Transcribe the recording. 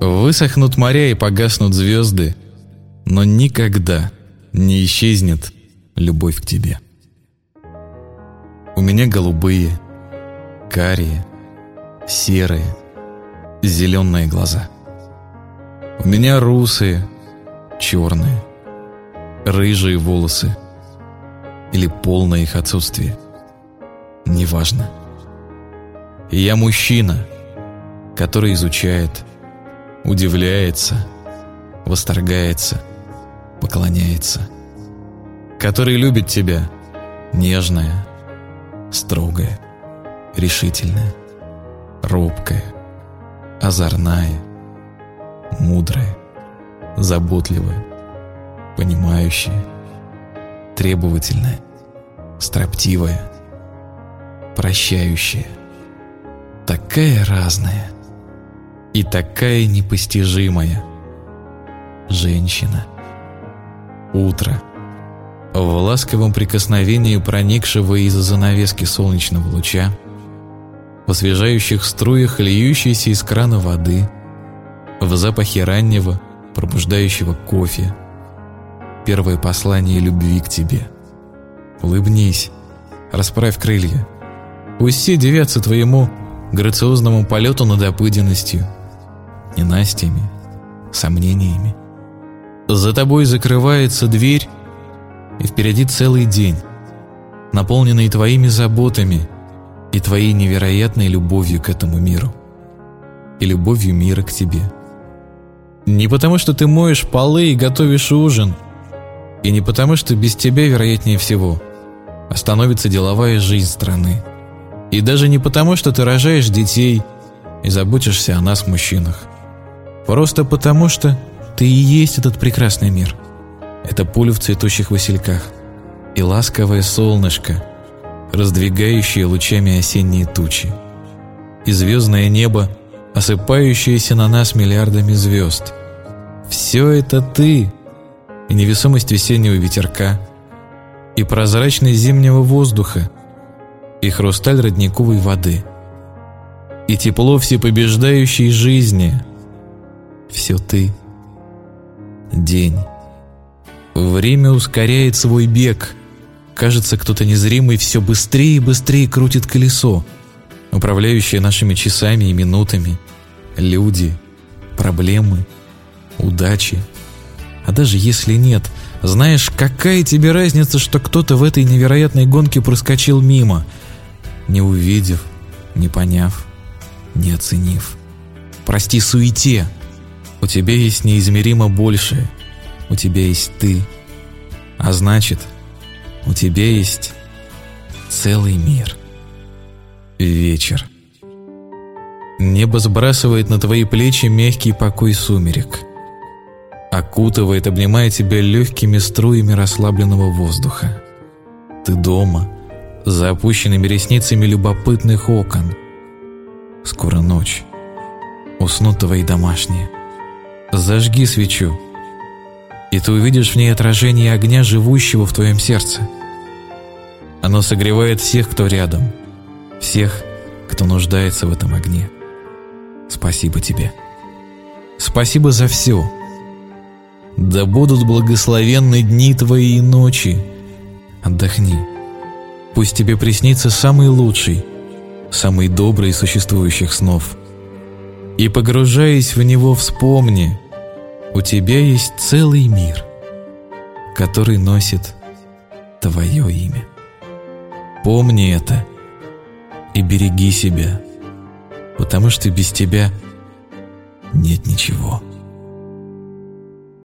Высохнут моря и погаснут звезды, но никогда не исчезнет любовь к тебе. У меня голубые, карие, серые, зеленые глаза. У меня русые, черные, рыжие волосы или полное их отсутствие. Неважно. Я мужчина, который изучает, удивляется, восторгается, поклоняется, который любит тебя, нежная, строгая, решительная, робкая, озорная, мудрая, заботливая, понимающая, требовательная, строптивая, прощающая, такая разная и такая непостижимая женщина. Утро, в ласковом прикосновении проникшего из-за занавески солнечного луча, в освежающих струях льющейся из крана воды, в запахе раннего, пробуждающего кофе, первое послание любви к тебе. Улыбнись, расправь крылья, пусть все дивятся твоему грациозному полету над обыденностью, ненастьями, сомнениями. За тобой закрывается дверь, и впереди целый день, наполненный твоими заботами и твоей невероятной любовью к этому миру, и любовью мира к тебе. Не потому, что ты моешь полы и готовишь ужин, и не потому, что без тебя, вероятнее всего, остановится деловая жизнь страны, и даже не потому, что ты рожаешь детей и заботишься о нас, мужчинах. Просто потому, что ты и есть этот прекрасный мир. Это пуля в цветущих васильках и ласковое солнышко, раздвигающее лучами осенние тучи, и звездное небо, осыпающееся на нас миллиардами звезд. Все это ты, и невесомость весеннего ветерка, и прозрачность зимнего воздуха, и хрусталь родниковой воды, и тепло всепобеждающей жизни. Все ты. День. Время ускоряет свой бег. Кажется, кто-то незримый все быстрее и быстрее крутит колесо, управляющее нашими часами и минутами. Люди, проблемы, удачи. А даже если нет, знаешь, какая тебе разница, что кто-то в этой невероятной гонке проскочил мимо, не увидев, не поняв, не оценив. Прости суете. У тебя есть неизмеримо большее. У тебя есть ты. А значит, у тебя есть целый мир. Вечер. Небо сбрасывает на твои плечи мягкий покой сумерек. Окутывает, обнимая тебя легкими струями расслабленного воздуха. Ты дома, за опущенными ресницами любопытных окон. Скоро ночь. Уснут твои домашние. Зажги свечу, и ты увидишь в ней отражение огня, живущего в твоем сердце. Оно согревает всех, кто рядом, всех, кто нуждается в этом огне. Спасибо тебе. Спасибо за все. Да будут благословенны дни твои и ночи. Отдохни. Пусть тебе приснится самый лучший, самый добрый из существующих снов. И, погружаясь в него, вспомни, у тебя есть целый мир, который носит твое имя. Помни это и береги себя, потому что без тебя нет ничего.